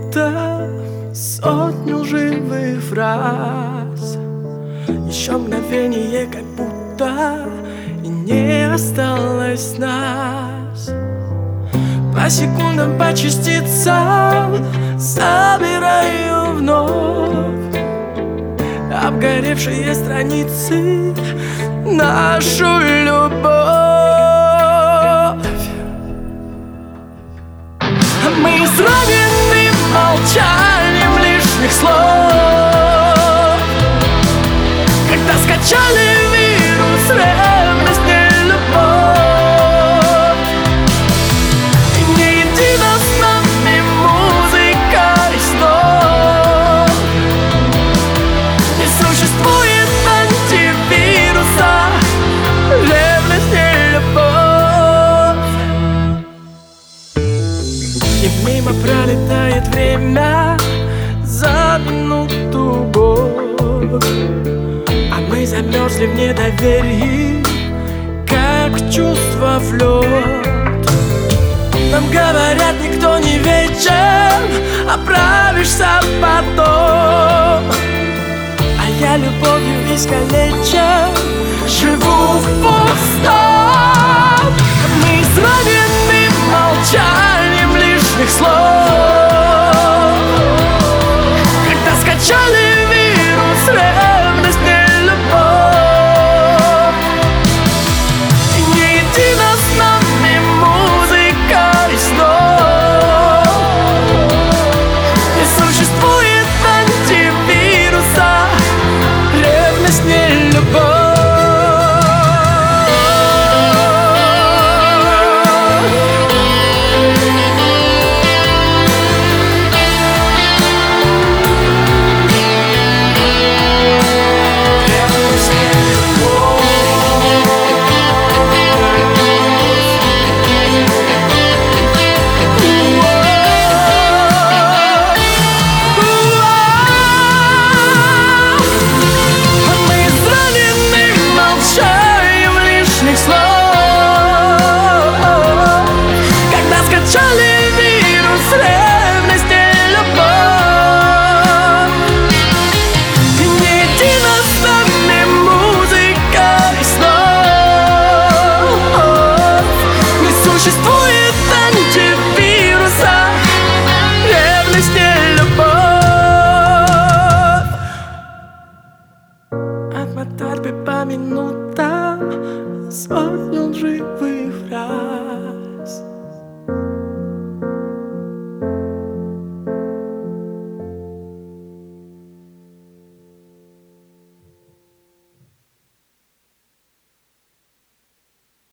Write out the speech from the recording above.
минута, сотню живых фраз. Еще мгновение, как будто и не осталось нас. По секундам, по частицам собираю вновь обгоревшие страницы, нашу любовь. Мы изранены молчанием лишних слов, когда скачали вирус ревности, любовь. И не едина с нами музыка и снов. Не существует антивируса, ревность, не любовь. И мимо пролетает время за минуту год, а мы замерзли в недоверии, как чувство в лед. Нам говорят, никто не вечен, оправишься потом. А я любовью искалечен, живу в пустом. Мы изранены молчанием лишних слов, когда скачали вирус ревность, не любовь. И не едина с нами музыка и снов. Не существует антивируса, ревность, не любовь. Существует антивируса, ревность, не любовь. Отмотать бы по минутам сотню живых фраз.